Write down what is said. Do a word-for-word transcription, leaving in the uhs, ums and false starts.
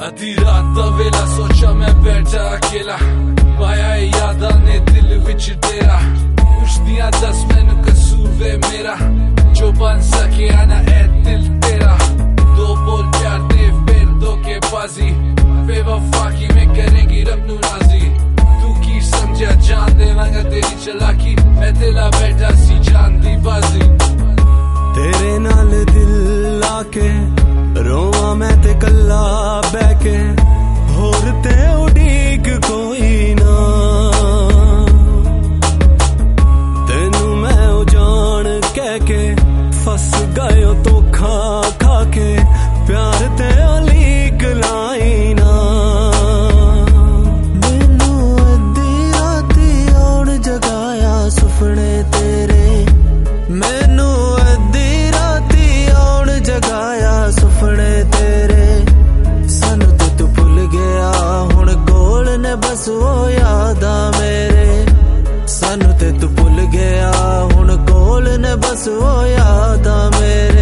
आधी रात दा वेला सोचा मैं बैठा अकेला, पाया यादां ने दिल विच तेरा। पुछदियां दस मैनू कसूर वे मेरा, जो बन सके ना ए दिल तेरा। दो बोल प्यार दे फिर धोखेबाजी, बेवफा की में करेंगी रब नू राजी। तू की समझा जान देवांगा तेरी चलाकी, मैं दिला बैठा सी जान दी बाजी। तेरे नाल दिल लाके रोवा मैं ते कल्ला बैके, होर ते उड़ीक कोई ना। तेनू मैं जान कह के फस गयो धोखा खा के, प्यार ते लीक लाई ना। मैनू अद्धी राती आउण जगाया सुपने तेरे, मैनू अद्धी राती आउण जगाया सुपने तेरे। सानू ते तू भुल गया हुण कोल ने बस वो यादां मेरे। सानू ते तू भुल गया हुण कोल ने बस वो यादां मेरे।